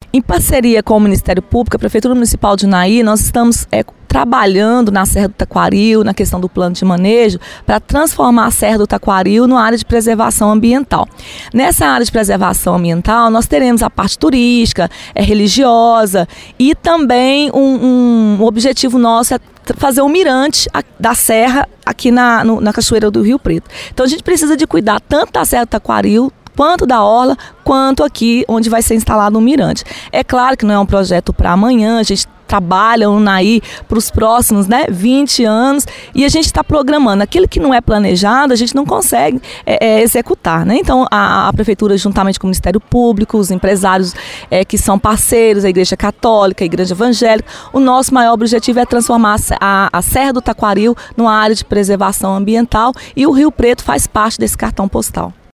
Em parceria com o Ministério Público, a Prefeitura Municipal de Unai, nós estamos trabalhando na Serra do Taquaril, na questão do plano de manejo, para transformar a Serra do Taquaril numa área de preservação ambiental. Nessa área de preservação ambiental, nós teremos a parte turística, religiosa e também um objetivo nosso é fazer um mirante da serra aqui na Cachoeira do Rio Preto. Então a gente precisa de cuidar tanto da Serra do Taquaril, quanto da orla, quanto aqui onde vai ser instalado um mirante. É claro que não é um projeto para amanhã, a gente trabalha o Unai para os próximos 20 anos e a gente está programando. Aquilo que não é planejado, a gente não consegue executar, né? Então, a Prefeitura, juntamente com o Ministério Público, os empresários que são parceiros, a Igreja Católica, a Igreja Evangélica, o nosso maior objetivo é transformar a Serra do Taquaril numa área de preservação ambiental e o Rio Preto faz parte desse cartão postal.